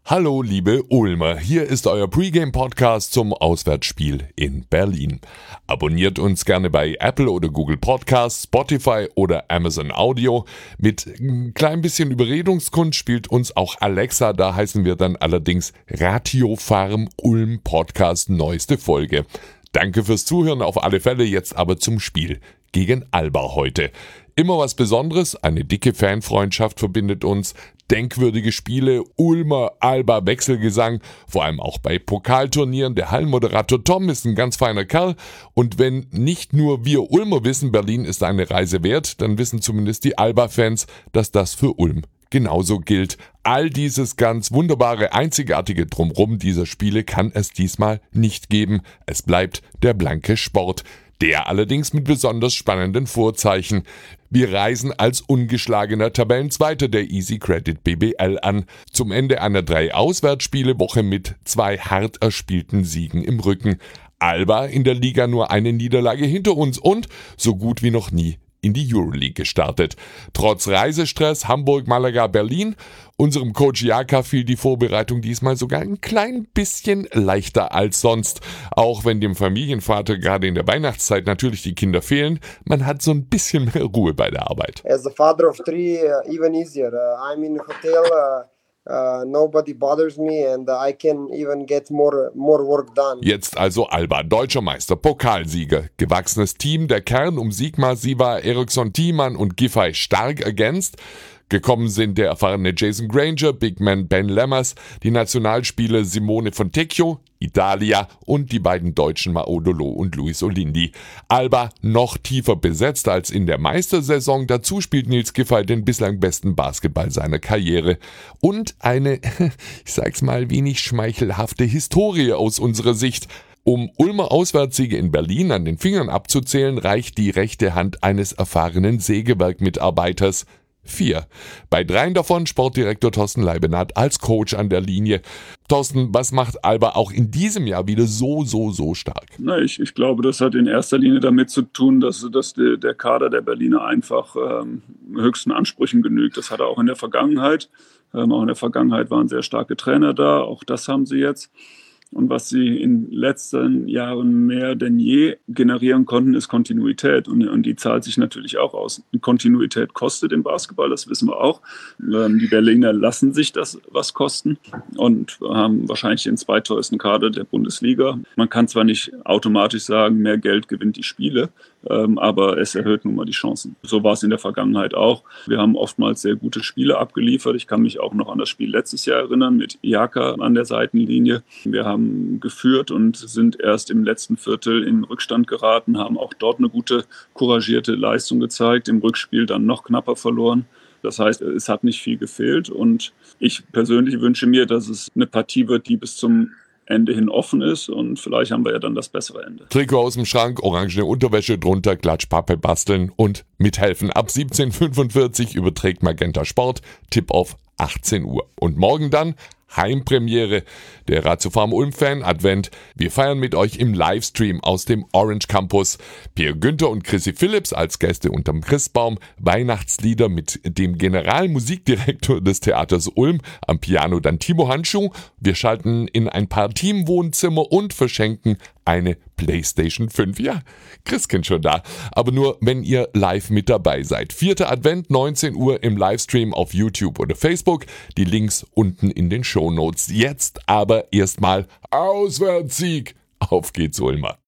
Hallo liebe Ulmer, hier ist euer Pre-Game-Podcast zum Auswärtsspiel in Berlin. Abonniert uns gerne bei Apple oder Google Podcasts, Spotify oder Amazon Audio. Mit ein klein bisschen Überredungskunst spielt uns auch Alexa, da heißen wir dann allerdings Ratio Farm Ulm Podcast neueste Folge. Danke fürs Zuhören auf alle Fälle, jetzt aber zum Spiel gegen Alba heute. Immer was Besonderes, eine dicke Fanfreundschaft verbindet uns, denkwürdige Spiele, Ulmer Alba Wechselgesang, vor allem auch bei Pokalturnieren. Der Hallenmoderator Tom ist ein ganz feiner Kerl und wenn nicht nur wir Ulmer wissen, Berlin ist eine Reise wert, dann wissen zumindest die Alba-Fans, dass das für Ulm genauso gilt. All dieses ganz wunderbare, einzigartige Drumrum dieser Spiele kann es diesmal nicht geben. Es bleibt der blanke Sport. Der allerdings mit besonders spannenden Vorzeichen. Wir reisen als ungeschlagener Tabellenzweiter der Easy Credit BBL an. Zum Ende einer 3-Auswärtsspiele-Woche mit 2 hart erspielten Siegen im Rücken. Alba in der Liga nur eine Niederlage hinter uns und so gut wie noch nie in die Euroleague gestartet. Trotz Reisestress Hamburg, Malaga, Berlin, unserem Coach Jaka fiel die Vorbereitung diesmal sogar ein klein bisschen leichter als sonst. Auch wenn dem Familienvater gerade in der Weihnachtszeit natürlich die Kinder fehlen, man hat so ein bisschen mehr Ruhe bei der Arbeit. As a father of 3, even easier. I'm in a hotel. Nobody bothers me and I can even get more work done. Jetzt also Alba, deutscher Meister, Pokalsieger, gewachsenes Team, der Kern um Sigmar, Siva, Eriksson, Thiemann und Giffey stark ergänzt. Gekommen sind der erfahrene Jason Granger, Big Man Ben Lammers, die Nationalspieler Simone Fontecchio, Italia und die beiden Deutschen Maodolo und Luis Olindi. Alba noch tiefer besetzt als in der Meistersaison. Dazu spielt Nils Giffey den bislang besten Basketball seiner Karriere. Und eine, ich sag's mal, wenig schmeichelhafte Historie aus unserer Sicht. Um Ulmer Auswärtssiege in Berlin an den Fingern abzuzählen, reicht die rechte Hand eines erfahrenen Sägewerk-Mitarbeiters. 4. Bei 3 davon Sportdirektor Thorsten Leibenhardt als Coach an der Linie. Thorsten, was macht Alba auch in diesem Jahr wieder so stark? Ich glaube, das hat in erster Linie damit zu tun, dass der Kader der Berliner einfach höchsten Ansprüchen genügt. Das hat er auch in der Vergangenheit. Auch in der Vergangenheit waren sehr starke Trainer da. Auch das haben sie jetzt. Und was sie in den letzten Jahren mehr denn je generieren konnten, ist Kontinuität. Und die zahlt sich natürlich auch aus. Kontinuität kostet im Basketball, das wissen wir auch. Die Berliner lassen sich das was kosten und haben wahrscheinlich den zweiteuersten Kader der Bundesliga. Man kann zwar nicht automatisch sagen, mehr Geld gewinnt die Spiele, aber es erhöht nun mal die Chancen. So war es in der Vergangenheit auch. Wir haben oftmals sehr gute Spiele abgeliefert. Ich kann mich auch noch an das Spiel letztes Jahr erinnern mit Jaka an der Seitenlinie. Wir haben geführt und sind erst im letzten Viertel in Rückstand geraten, haben auch dort eine gute, couragierte Leistung gezeigt, im Rückspiel dann noch knapper verloren. Das heißt, es hat nicht viel gefehlt und ich persönlich wünsche mir, dass es eine Partie wird, die bis zum Ende hin offen ist und vielleicht haben wir ja dann das bessere Ende. Trikot aus dem Schrank, orangene Unterwäsche drunter, Klatschpappe basteln und mithelfen. Ab 17:45 überträgt Magenta Sport, Tip-Off 18 Uhr. Und morgen dann Heimpremiere der Ratio Farm Ulm Fan Advent. Wir feiern mit euch im Livestream aus dem Orange Campus. Pierre Günther und Chrissy Phillips als Gäste unterm Christbaum. Weihnachtslieder mit dem Generalmusikdirektor des Theaters Ulm. Am Piano dann Timo Handschuh. Wir schalten in ein paar Teamwohnzimmer und verschenken eine PlayStation 5. Ja, Christkind schon da. Aber nur, wenn ihr live mit dabei seid. 4. Advent, 19 Uhr im Livestream auf YouTube oder Facebook. Die Links unten in den Shownotes. Jetzt aber erstmal Auswärtssieg. Auf geht's, Ulmer.